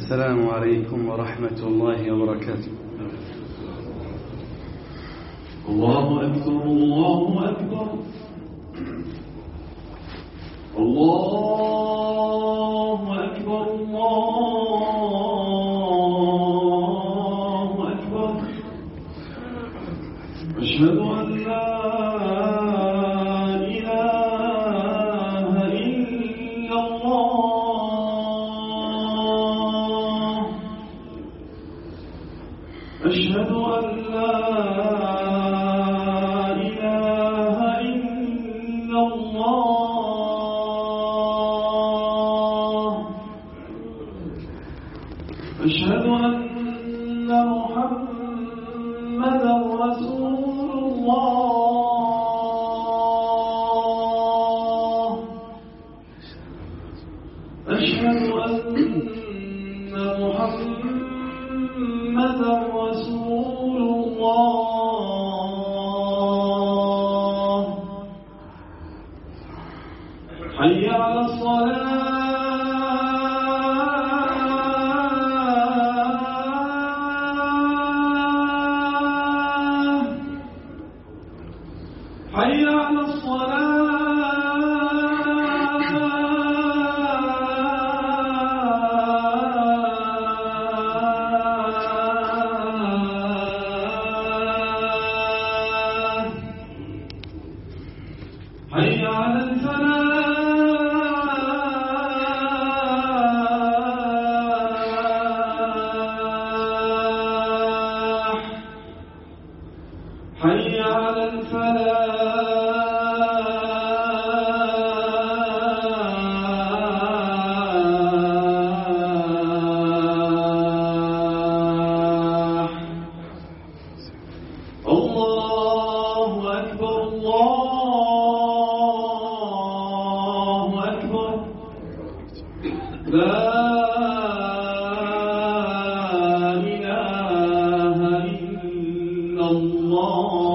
السلام عليكم ورحمة الله وبركاته. الله أكبر الله أكبر الله أكبر الله أكبر أشهد أن لا إله إلا الله أشهد أن لا إله إلا الله أشهد أن محمدا رسول الله أشهد أن محمدا رسول الله حي على الصلاة حي على الصلاة حي على الفلاح حي على الفلاح الله أكبر الله أكبر لا إله إلا الله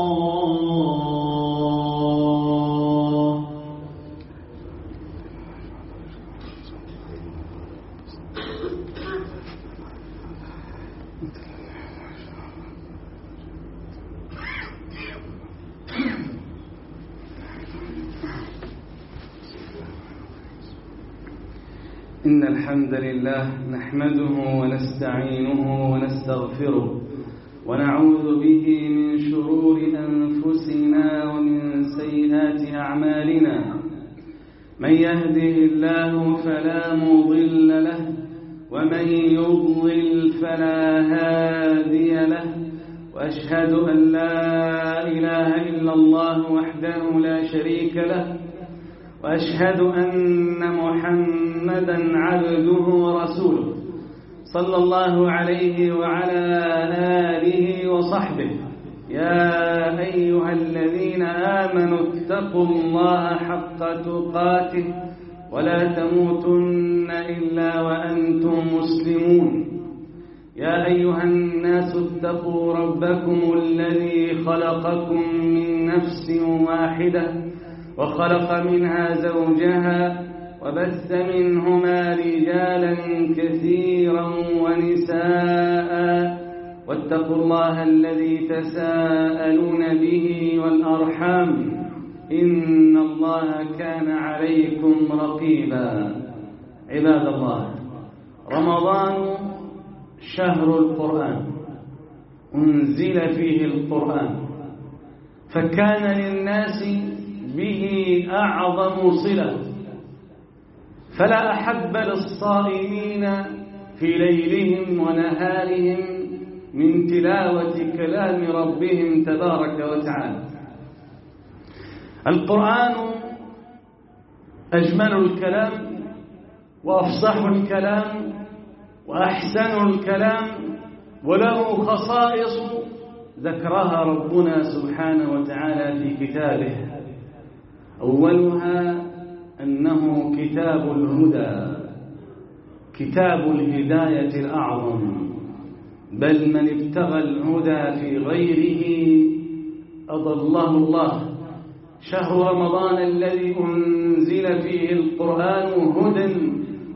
إن الحمد لله نحمده ونستعينه ونستغفره ونعوذ به من شرور أنفسنا ومن سيئات أعمالنا. من يهده الله فلا مضل له ومن يضلل فلا هادي له، وأشهد أن لا إله إلا الله وحده لا شريك له، وأشهد أن محمدا عبده ورسوله صلى الله عليه وعلى آله وصحبه. يا أيها الذين آمنوا اتقوا الله حق تقاته ولا تموتن إلا وأنتم مسلمون. يا أيها الناس اتقوا ربكم الذي خلقكم من نفس واحدة وخلق منها زوجها وبث منهما رجالا كثيرا ونساء، واتقوا الله الذي تساءلون به والأرحام إن الله كان عليكم رقيبا. عباد الله، رمضان شهر القرآن، أنزل فيه القرآن، فكان للناس به أعظم صلة، فلا أحب للصائمين في ليلهم ونهارهم من تلاوة كلام ربهم تبارك وتعالى. القرآن أجمل الكلام وأفصح الكلام وأحسن الكلام، وله خصائص ذكرها ربنا سبحانه وتعالى في كتابه. أولها أنه كتاب الهدى، كتاب الهداية الأعظم، بل من ابتغى الهدى في غيره أضله الله. شهر رمضان الذي أنزل فيه القرآن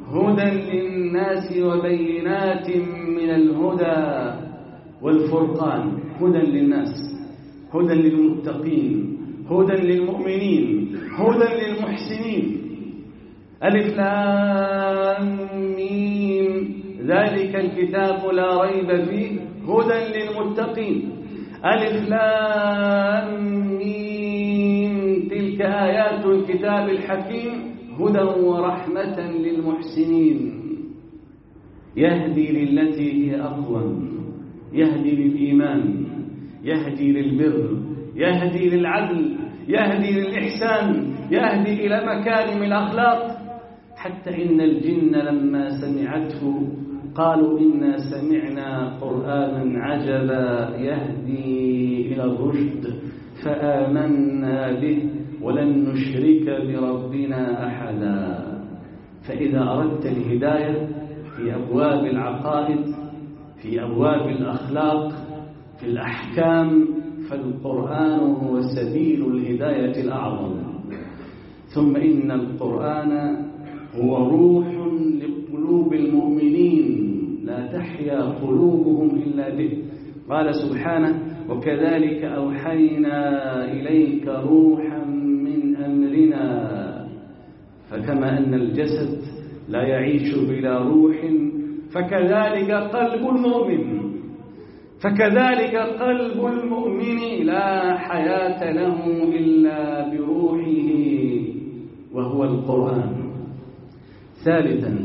هدى للناس وبينات من الهدى والفرقان. هدى للناس، هدى للمتقين، هدى للمؤمنين، هدى للمحسنين. ألف لام ميم ذلك الكتاب لا ريب فيه هدى للمتقين. ألف لام ميم تلك آيات الكتاب الحكيم هدى ورحمة للمحسنين. يهدي للتي هي أقوم، يهدي للإيمان، يهدي للبر، يهدي للعدل، يهدي للإحسان، يهدي إلى مكارم الأخلاق. حتى إن الجن لما سمعته قالوا إنا سمعنا قرآنا عجبا يهدي إلى الرشد فآمنا به ولن نشرك بربنا أحدا. فإذا أردت الهداية في أبواب العقائد، في أبواب الأخلاق، في الأحكام، فالقرآن هو سبيل الهداية الأعظم. ثم إن القرآن هو روح لقلوب المؤمنين لا تحيا قلوبهم إلا به. قال سبحانه وكذلك أوحينا إليك روحا من أمرنا. فكما أن الجسد لا يعيش بلا روح فكذلك قلب المؤمن، فكذلك قلب المؤمن لا حياة له إلا بروحه وهو القرآن. ثالثا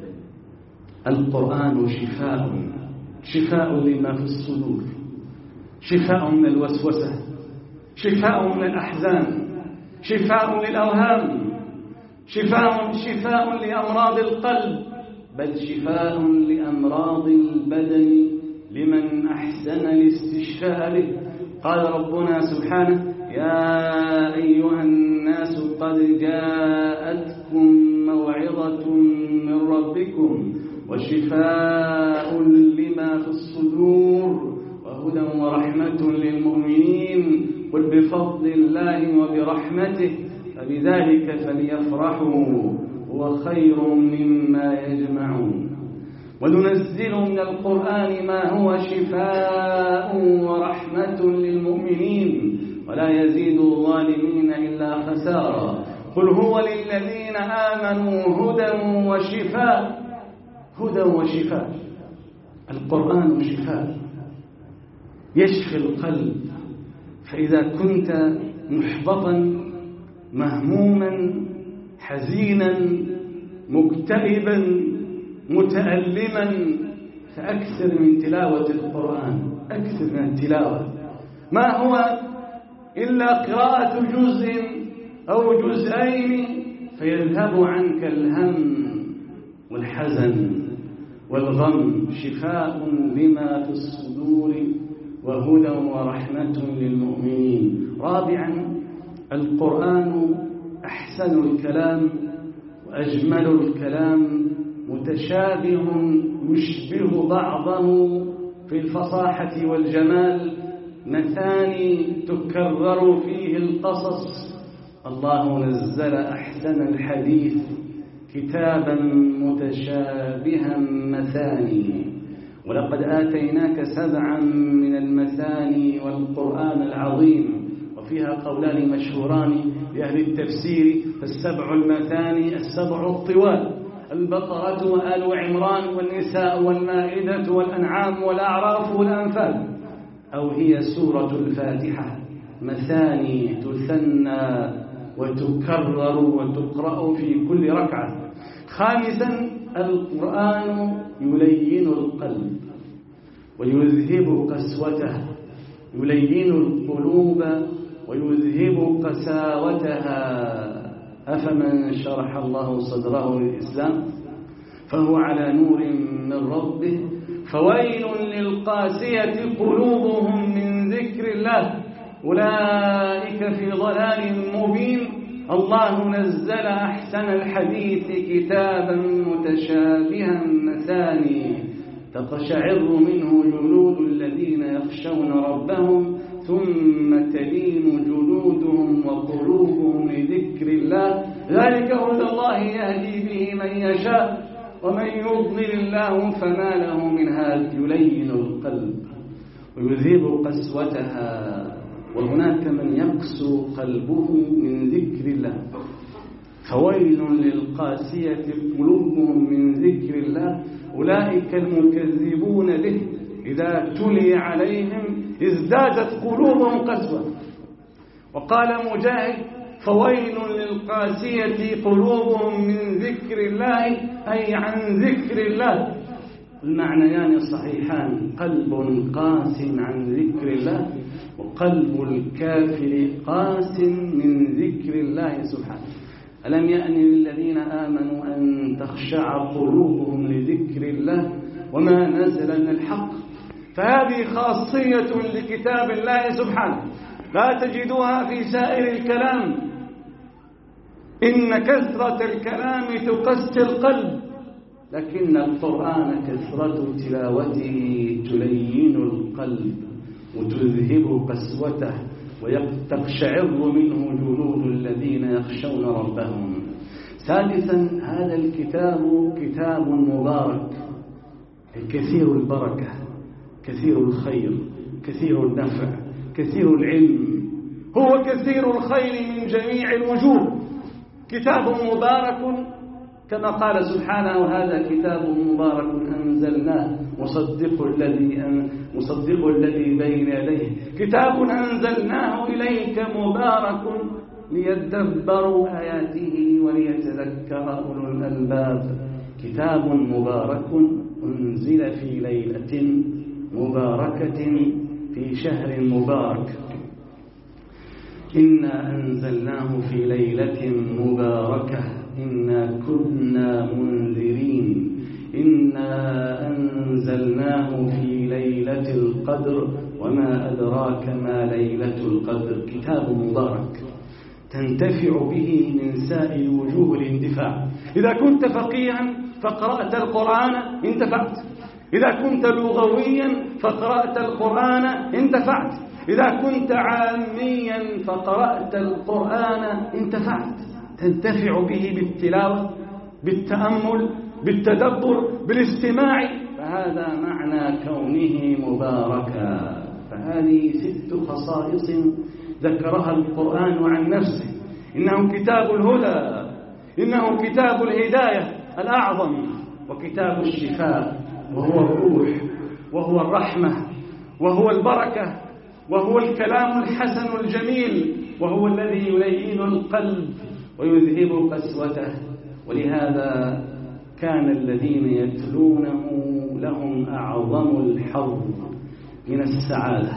القرآن شفاء، شفاء لما في الصدور، شفاء من الوسوسة، شفاء من الأحزان، شفاء للأوهام، شفاء لأمراض القلب، بل شفاء لأمراض البدن لمن أحسن الاستشفاء به. قال ربنا سبحانه يا أيها الناس قد جاءتكم موعظة من ربكم وشفاء لما في الصدور وهدى ورحمة للمؤمنين قل بفضل الله وبرحمته فبذلك فليفرحوا هو خير مما يجمعون. وننزل من القرآن ما هو شفاء ورحمة للمؤمنين ولا يزيد الظالمين إلا خسارا. قل هو للذين آمنوا هدى وشفاء. هدى وشفاء. القرآن شفاء يشفي القلب. فإذا كنت محبطا مهموما حزينا مكتئبا متألما فأكثر من تلاوة القرآن، أكثر من التلاوة. ما هو إلا قراءة جزء أو جزئين فيذهب عنك الهم والحزن والغم. شفاء لما في الصدور وهدى ورحمة للمؤمنين. رابعا القرآن أحسن الكلام وأجمل الكلام متشابه يشبه بعضه في الفصاحة والجمال مثاني تكرر فيه القصص. الله نزل أحسن الحديث كتابا متشابها مثاني ولقد آتيناك 7 من المثاني والقرآن العظيم. وفيها قولان مشهوران لأهل التفسير فالسبع المثاني السبع الطوال البقرة وآل عمران والنساء والمائدة والأنعام والأعراف والأنفال. أو هي سورة الفاتحة مثاني تثنى وتكرر وتقرأ في كل ركعة. خامسا القرآن يلين القلب ويذهب قسوته، يلين القلوب ويذهب قساوتها. أفمن شرح الله صدره للإسلام فهو على نور من ربه فويل للقاسية قلوبهم من ذكر الله أولئك في ضلال مبين. الله نزل أحسن الحديث كتابا متشابها مثاني تقشعر منه جلود الذين يخشون ربهم ثم تلين جلودهم وقلوبهم لذكر الله ذلك هدى الله يهدي به من يشاء ومن يضلل الله فما له من هاد. يلين القلب ويذهب قسوتها. وهناك من يقسو قلبه من ذكر الله، فويل للقاسية قلوبهم من ذكر الله أولئك المكذبون به إذا تلي عليهم ازدادت قلوبهم قسوة. وقال مجاهد: فويل للقاسية قلوبهم من ذكر الله، أي عن ذكر الله. المعنيان صحيحان: قلب قاس عن ذكر الله، وقلب الكافر قاس من ذكر الله سبحانه. ألم يأن للذين آمنوا أن تخشع قلوبهم لذكر الله وما نزل من الحق. فهذه خاصية لكتاب الله سبحانه لا تجدوها في سائر الكلام. إن كثرة الكلام تقسي القلب، لكن القرآن كثرة تلاوته تلين القلب وتذهب قسوته وتقشعر منه جلود الذين يخشون ربهم. سادسا، هذا الكتاب كتاب مبارك، كثير البركة، كثير الخير، كثير النفع، كثير العلم، هو كثير الخير من جميع الوجوه. كتاب مبارك كما قال سبحانه: هذا كتاب مبارك أنزلناه مصدق الذي بين يديه. كتاب أنزلناه إليك مبارك ليدبروا آياته وليتذكر أولو الألباب. كتاب مبارك أنزل في ليلة مباركة في شهر مبارك. إنا أنزلناه في ليلة مباركة إنا كنا منذرين. إنا أنزلناه في ليلة القدر وما أدراك ما ليلة القدر. كتاب مبارك تنتفع به من سائر وجوه الاندفاع. إذا كنت فقيها فقرأت القرآن انتفعت، إذا كنت لغويا فقرأت القرآن انتفعت، إذا كنت عاميا فقرأت القرآن انتفعت. تنتفع به بالتلاوة، بالتأمل، بالتدبر، بالاستماع. فهذا معنى كونه مباركا. فهذه 6 خصائص ذكرها القرآن عن نفسه. إنه كتاب الهدى، إنه كتاب الهداية الأعظم، وكتاب الشفاء، وهو الروح، وهو الرحمة، وهو البركة، وهو الكلام الحسن الجميل، وهو الذي يلين القلب ويذهب قسوته. ولهذا كان الذين يتلونه لهم أعظم الحظ من السعادة.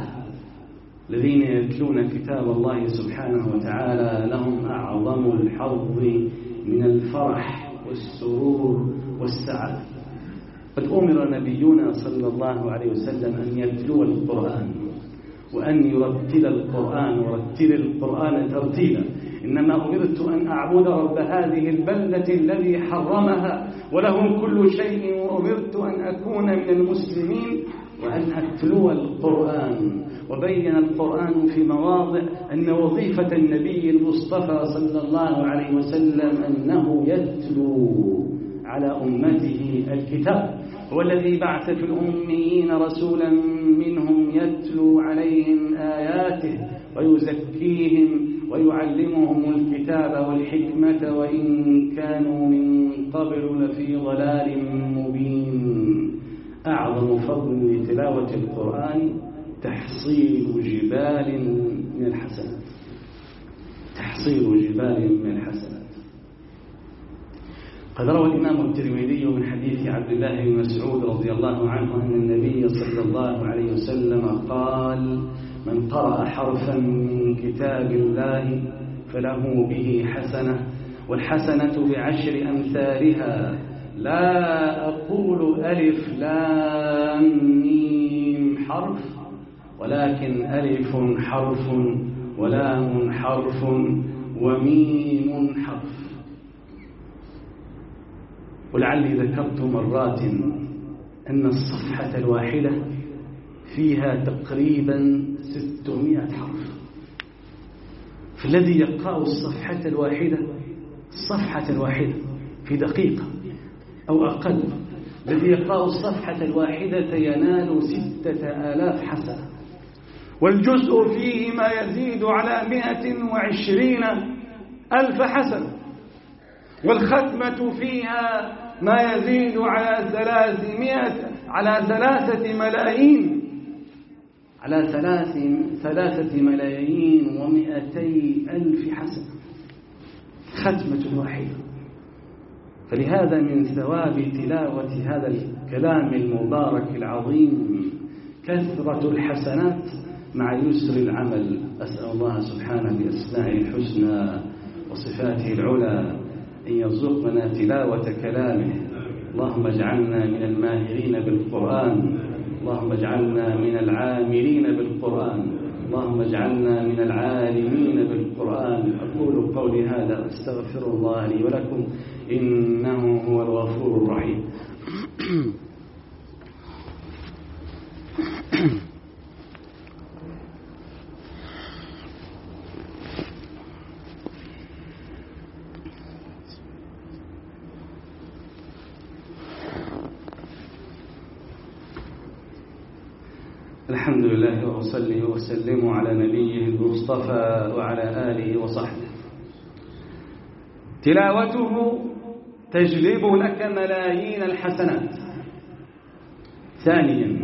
الذين يتلون كتاب الله سبحانه وتعالى لهم أعظم الحظ من الفرح والسرور والسعادة. قد أمر نبينا صلى الله عليه وسلم أن يتلو القرآن وأن يرتل القرآن، ورتل القرآن ترتيلا. إنما أمرت أن أعبد رب هذه البلدة الذي حرمها وله كل شيء، وأمرت أن أكون من المسلمين وأن أتلو القرآن. وبين القرآن في مواضع أن وظيفة النبي المصطفى صلى الله عليه وسلم أنه يتلو على أمته الكتاب. هو الذي بعث في الأميين رسولا منهم يتلو عليهم آياته ويزكيهم ويعلمهم الكتاب والحكمة وإن كانوا من قبل لفي ضلال مبين. أعظم فضل لتلاوة القرآن تحصيل جبال من الحسنات، تحصيل جبال من الحسنات. قد روى الإمام الترمذي من حديث عبد الله بن مسعود رضي الله عنه أن النبي صلى الله عليه وسلم قال: من قرأ حرفا من كتاب الله فله به حسنة، والحسنة بعشر أمثالها. لا أقول ألف لام ميم حرف، ولكن ألف حرف ولام حرف وميم حرف. ولعلي ذكرت مرات أن الصفحة الواحدة فيها تقريبا 600 حرف. فالذي يقرأ الصفحة الواحدة في دقيقة أو أقل، الذي يقرأ الصفحة الواحدة ينال 6000 حسنة، والجزء فيه ما يزيد على 120,000 حسنة، والختمة فيها ما يزيد على 3,200,000 حسنة، ختمة واحدة. فلهذا من ثواب تلاوة هذا الكلام المبارك العظيم كثرة الحسنات مع يسر العمل. أسأل الله سبحانه بأسمائه الحسنى وصفاته العلى أن يرزقنا تلاوة كلامه. اللهم اجعلنا من الماهرين بالقرآن، اللهم اجعلنا من العاملين بالقرآن، اللهم اجعلنا من العالمين بالقرآن. أقول قولي هذا أستغفر الله لي ولكم إنه هو الغفور الرحيم. الحمد لله وأصلي وأسلم على نبيه المصطفى وعلى آله وصحبه. تلاوته تجلب لك ملايين الحسنات. ثانيا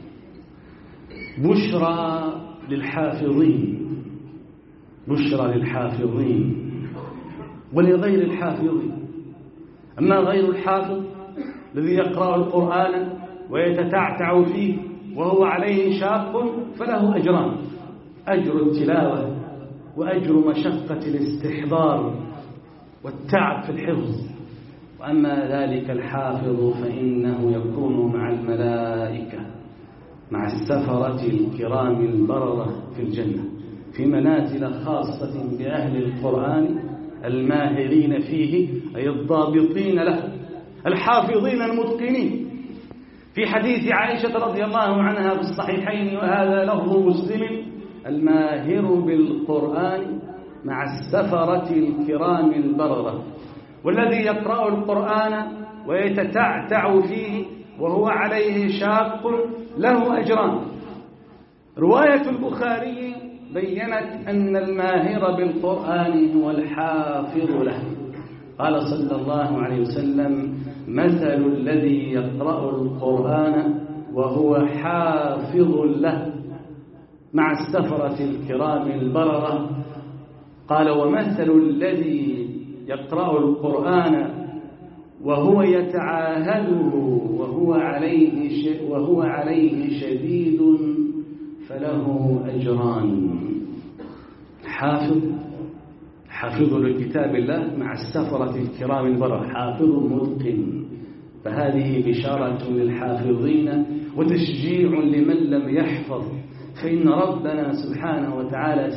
بشرى للحافظين، بشرى للحافظين ولغير الحافظين. أما غير الحافظ الذي يقرأ القرآن ويتتعتع فيه وهو عليه شاق فله أجران: أجر التلاوة وأجر مشقة الاستحضار والتعب في الحفظ. وأما ذلك الحافظ فإنه يكون مع الملائكة مع السفرة الكرام البررة في الجنة في منازل خاصة بأهل القرآن الماهرين فيه، أي الضابطين له الحافظين المتقنين. في حديث عائشة رضي الله عنها في الصحيحين وهذا لفظ مسلم: الماهر بالقرآن مع السفرة الكرام البررة. والذي يقرأ القرآن ويتتعتع فيه وهو عليه شاق له أجران. رواية البخاري بيّنت أن الماهر بالقرآن هو الحافظ له. قال صلى الله عليه وسلم: مثل الذي يقرأ القرآن وهو حافظ له مع السفرة الكرام البررة. قال: ومثل الذي يقرأ القرآن وهو يتعاهده وهو عليه شديد فله أجران. حافظ لكتاب الله مع السفرة الكرام البررة، حافظ متقن. فهذه بشارة للحافظين وتشجيع لمن لم يحفظ، فإن ربنا سبحانه وتعالى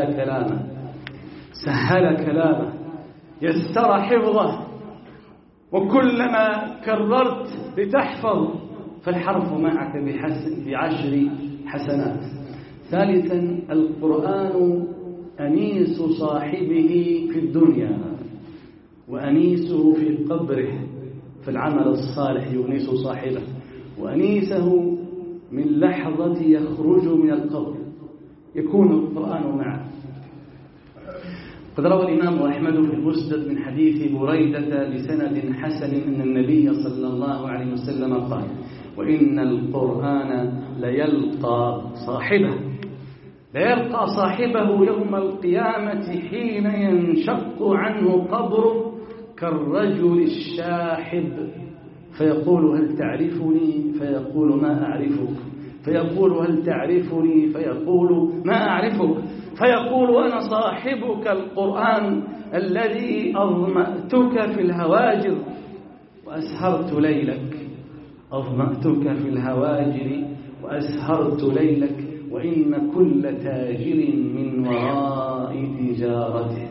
سهل كلامه يسر حفظه. وكلما كررت لتحفظ فالحرف معك ب10 حسنات. ثالثا القرآن أنيس صاحبه في الدنيا وأنيسه في قبره، فالعمل الصالح يؤنس صاحبه، وأنيسه من لحظة يخرج من القبر يكون القرآن معه. قد روى الإمام أحمد في المسند من حديث بريدة بسند حسن أن النبي صلى الله عليه وسلم قال: وإن القرآن ليلقى صاحبه يوم القيامة حين ينشق عنه قبره كالرجل الشاحب، فيقول: هل تعرفني؟ فيقول: ما أعرفك. فيقول: هل تعرفني؟ فيقول: ما أعرفك. فيقول: أنا صاحبك القرآن الذي أظمأتك في الهواجر وأسهرت ليلك، وإن كل تاجر من وراء تجارته،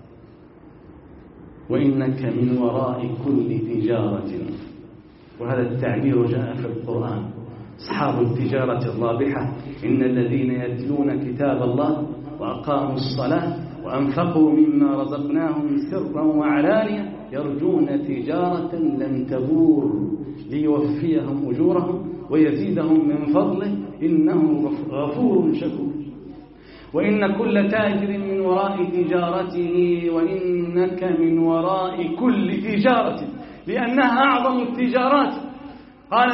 وإنك من وراء كل تجارة. وهذا التعبير جاء في القرآن. أصحاب التجارة الرابحة إن الذين يتلون كتاب الله وأقاموا الصلاة وأنفقوا مما رزقناهم سرا وعلانية يرجون تجارة لن تبور ليوفيهم أجورهم ويزيدهم من فضله إنه غفور شكور. وإن كل تاجر من وراء تجارته وإنك من وراء كل تجارة لأنها أعظم التجارات. قال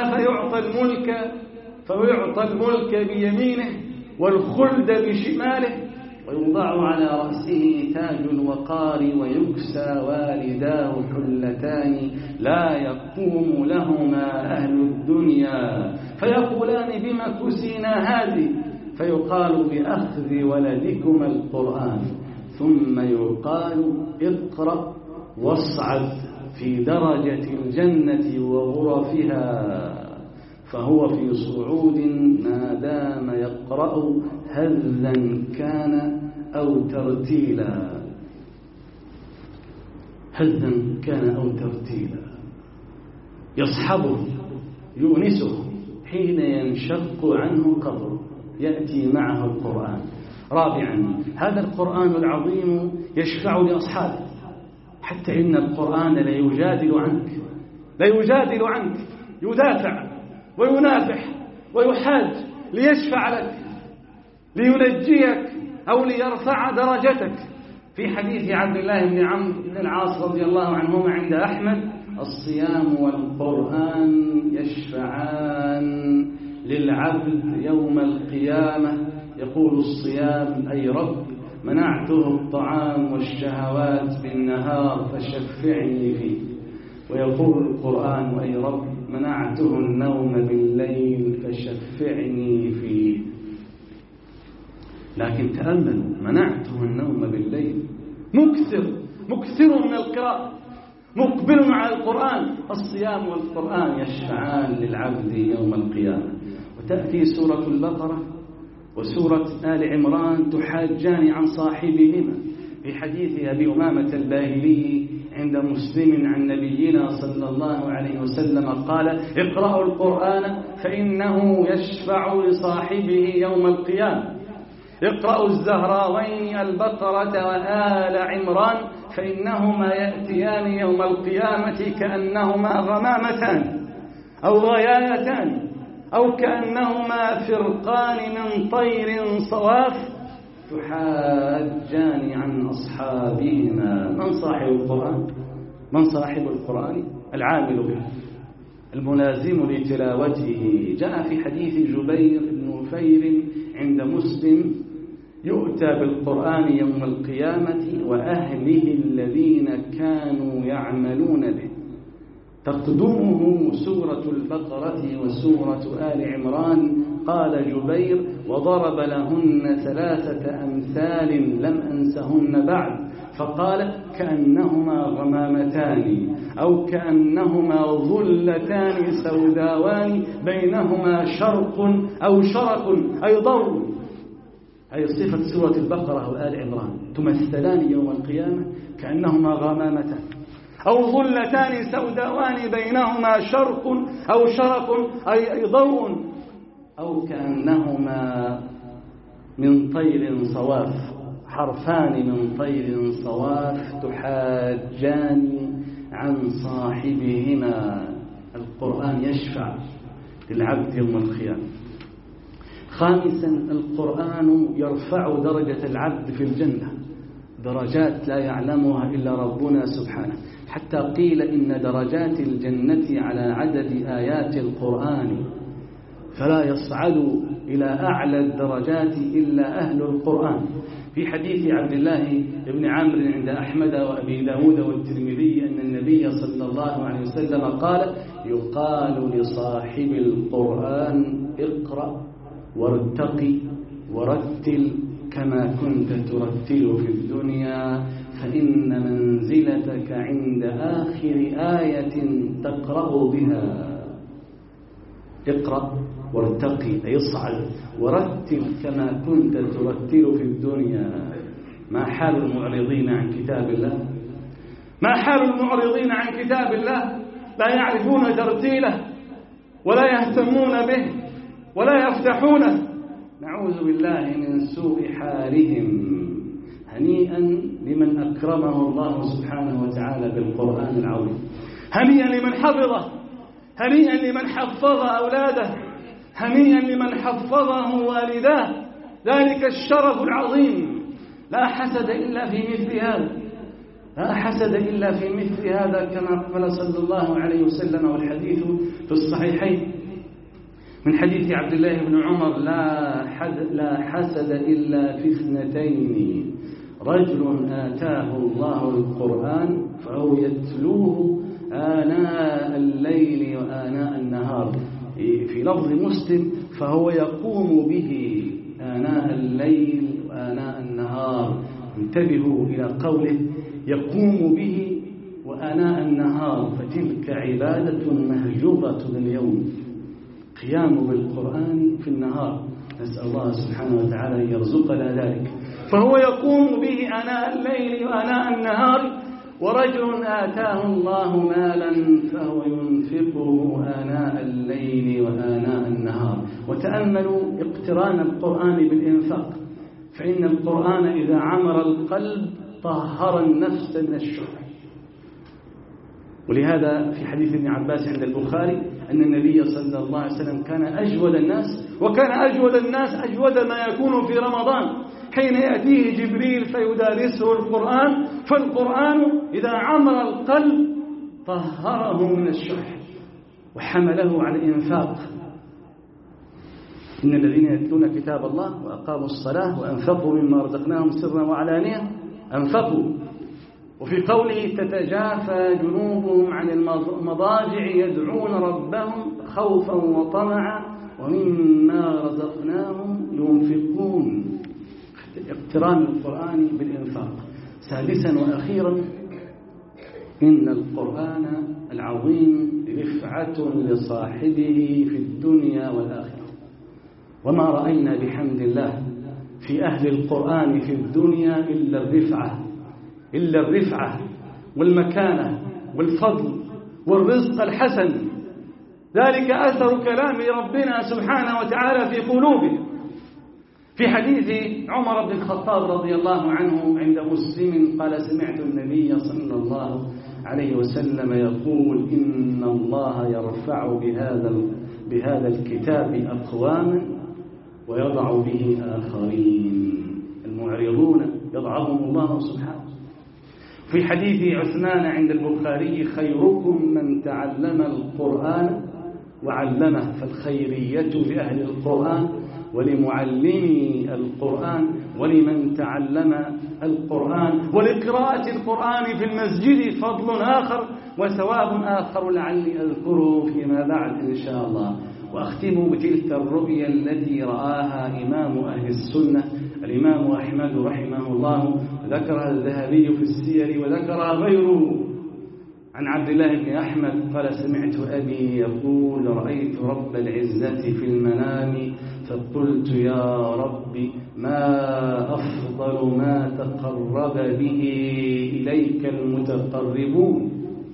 فيعطى الملك بيمينه والخلد بشماله ويوضع على رأسه تاج الوقار ويكسى والداه حلتان لا يقوم لهما أهل الدنيا فيقولان بما كسينا هذه فيقال بأخذ ولدكما القرآن ثم يقال اقرأ واصعد في درجة الجنة وغرفها فهو في صعود ما دام يقرأ هذا كان أو ترتيلا. هذا كان أو ترتيلا يصحبه يؤنسه حين ينشق عنه قبره يأتي معه القرآن. رابعا هذا القرآن العظيم يشفع لأصحابه حتى إن القرآن لا يجادل عنك يدافع وينافح ويحاج ليشفع لك لينجيك أو ليرفع درجتك. في حديث عبد الله بن عمرو بن العاص رضي الله عنهما عند أحمد الصيام والقرآن يشفعان للعبد يوم القيامة. يقول الصيام أي رب منعته الطعام والشهوات بالنهار فشفعني فيه. ويقول القرآن أي رب منعته النوم بالليل فشفعني فيه. لكن تأملوا منعته النوم بالليل مكثر من القراءة مقبل على القرآن. الصيام والقرآن يشفعان للعبد يوم القيامة. وتأتي سورة البقرة وسورة آل عمران تحاجان عن صاحبهما. في حديث أبي أمامة الباهلي عند مسلم عن نبينا صلى الله عليه وسلم قال اقرأوا القرآن فإنه يشفع لصاحبه يوم القيامة. اقرأوا الزهراوين البقرة وآل عمران فإنهما يأتيان يوم القيامة كأنهما غمامتان أو غيايتان أو كأنهما فرقان من طير صواف تحاجان عن أصحابهما. من صاحب القرآن العامل به الملازم لتلاوته. جاء في حديث جبير بن نفير عند مسلم يؤتى بالقرآن يوم القيامة وأهله الذين كانوا يعملون به تقدمه سورة البقرة وسورة آل عمران. قال جبير وضرب لهن 3 أمثال لم أنسهن بعد فقال كأنهما غمامتان أو كأنهما ظلتان سوداوان بينهما شرق أو شرق أي ضوء. أي صفة سورة البقرة وآل عمران تمثلان يوم القيامة كأنهما غمامتان أو ظلتان سوداوان بينهما شرق أو شرق أي ضوء أو كأنهما من طير صواف حرفان من طير صواف تحاجان عن صاحبهما. القرآن يشفع للعبد يوم القيامة. خامسا القرآن يرفع درجة العبد في الجنة درجات لا يعلمها إلا ربنا سبحانه. حتى قيل إن درجات الجنة على عدد آيات القرآن فلا يصعد إلى أعلى الدرجات إلا أهل القرآن. في حديث عبد الله بن عمرو عند أحمد وأبي داود والترمذي أن النبي صلى الله عليه وسلم قال يقال لصاحب القرآن اقرأ وارتقي ورتل كما كنت ترتل في الدنيا فإن منزلتك عند آخر آية تقرأ بها. اقرأ وارتقي أي اصعد ورتل كما كنت ترتل في الدنيا. ما حال المعرضين عن كتاب الله؟ ما حال المعرضين عن كتاب الله؟ لا يعرفون ترتيله ولا يهتمون به ولا يفتحونه. نعوذ بالله من سوء حالهم. هنيئا لمن أكرمه الله سبحانه وتعالى بالقرآن العظيم، هنيئا لمن حفظه، هنيئا لمن حفظ أولاده، هنيئا لمن حفظه والداه. ذلك الشرف العظيم. لا حسد إلا في مثل هذا، لا حسد إلا في مثل هذا، كما قال صلى الله عليه وسلم، والحديث في الصحيحين من حديث عبد الله بن عمر: لا حسد إلا في اثنتين: رجل آتاه الله القرآن فهو يتلوه آناء الليل وآناء النهار. في لفظ مسلم: فهو يقوم به آناء الليل وآناء النهار. انتبهوا إلى قوله يقوم به وآناء النهار، فتلك عبادة مهجورة اليوم، قيام بالقرآن في النهار. نسأل الله سبحانه وتعالى أن يرزقنا ذلك. فهو يقوم به آناء الليل وآناء النهار. ورجل آتاه الله مالا فهو ينفقه آناء الليل وآناء النهار. وتأملوا اقتران القرآن بالإنفاق، فإن القرآن إذا عمر القلب طهر النفس من الشح. ولهذا في حديث ابن عباس عند البخاري أن النبي صلى الله عليه وسلم كان أجود الناس، وكان أجود الناس أجود ما يكون في رمضان، حين يأتيه جبريل فيدارسه القرآن. فالقرآن إذا عمر القلب طهره من الشح وحمله على الإنفاق. إن الذين يتلون كتاب الله وأقاموا الصلاة وأنفقوا مما رزقناهم سرا وعلانية أنفقوا. وفي قوله: تتجافى جنوبهم عن المضاجع يدعون ربهم خوفا وطمعا ومما رزقناهم ينفقون. اقتران القرآن بالإنفاق. سادسا وأخيرا: إن القرآن العظيم رفعة لصاحبه في الدنيا والآخرة. وما رأينا بحمد الله في أهل القرآن في الدنيا إلا الرفعة والمكانة والفضل والرزق الحسن. ذلك أثر كلام ربنا سبحانه وتعالى في قلوبهم. في حديث عمر بن الخطاب رضي الله عنه عند مسلم قال: سمعت النبي صلى الله عليه وسلم يقول: إن الله يرفع بهذا الكتاب أقواما ويضع به آخرين. المعرضون يضعهم الله سبحانه. في حديث عثمان عند البخاري: خيركم من تعلم القرآن وعلمه. فالخيرية لأهل القرآن ولمعلمي القرآن ولمن تعلم القرآن. ولقراءة القرآن في المسجد فضل آخر وثواب آخر لعلي أذكره فيما بعد إن شاء الله. وأختم بتلك الرؤيا التي رآها إمام أهل السنة الإمام أحمد رحمه الله، ذكرها الذهبي في السير وذكرها غيره عن عبد الله بن أحمد قال: سمعت أبي يقول: رأيت رب العزة في المنام فقلت: يا رب ما أفضل ما تقرب به إليك المتقربون.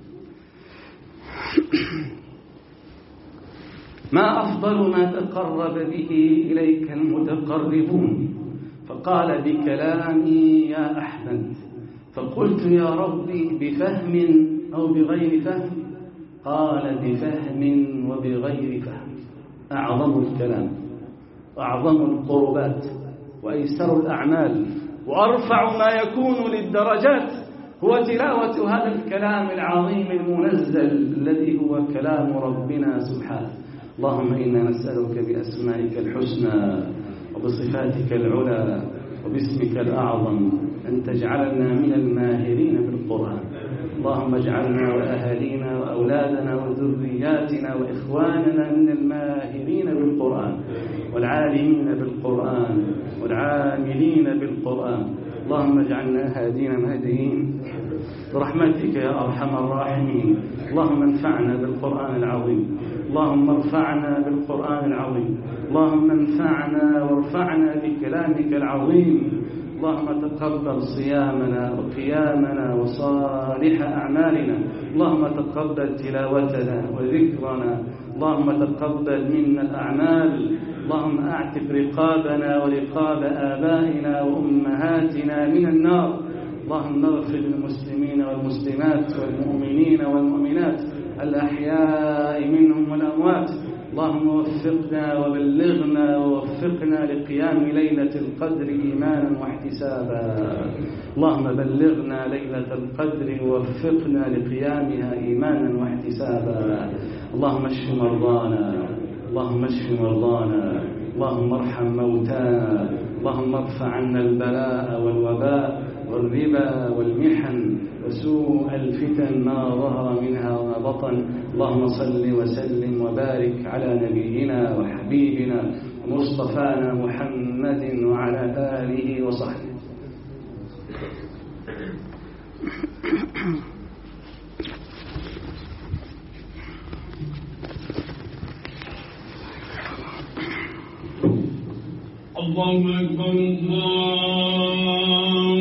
ما أفضل ما تقرب به إليك المتقربون. فقال بكلامي يا أحمد. فقلت: يا ربي بفهم أو بغير فهم؟ قال: بفهم وبغير فهم. أعظم الكلام وأعظم القربات وأيسر الأعمال وأرفع ما يكون للدرجات هو تلاوة هذا الكلام العظيم المنزل الذي هو كلام ربنا سبحانه. اللهم إنا نسألك بأسمائك الحسنى وبصفاتك العلى وباسمك الأعظم أن تجعلنا من الماهرين بالقرآن. اللهم اجعلنا وأهالينا وأولادنا وذرياتنا وإخواننا من الماهرين بالقرآن والعالمين بالقرآن والعاملين بالقرآن. اللهم اجعلنا هادين مهديين برحمتك يا أرحم الراحمين. اللهم انفعنا بالقرآن العظيم. اللهم ارفعنا بالقرآن العظيم. اللهم انفعنا وارفعنا بكلامك العظيم. اللهم تقبل صيامنا وقيامنا وصالح أعمالنا. اللهم تقبل تلاوتنا وذكرنا. اللهم تقبل منا الأعمال. اللهم أعتق رقابنا ورقاب آبائنا وأمهاتنا من النار. اللهم اغفر للمسلمين والمسلمات والمؤمنين والمؤمنات الأحياء منهم والأموات. اللهم وفقنا وبلغنا ووفقنا لقيام ليلة القدر إيمانا واحتسابا. اللهم بلغنا ليلة القدر ووفقنا لقيامها إيمانا واحتسابا. اللهم اشف مرضانا، اللهم اشف مرضانا، اللهم ارحم موتانا، اللهم ارفع عنا البلاء والوباء والربا والمحن وسوء الفتن ما ظهر منها وما بطن. اللهم صل وسلم وبارك على نبينا وحبيبنا ومصطفانا محمد وعلى آله وصحبه. الله أكبر الله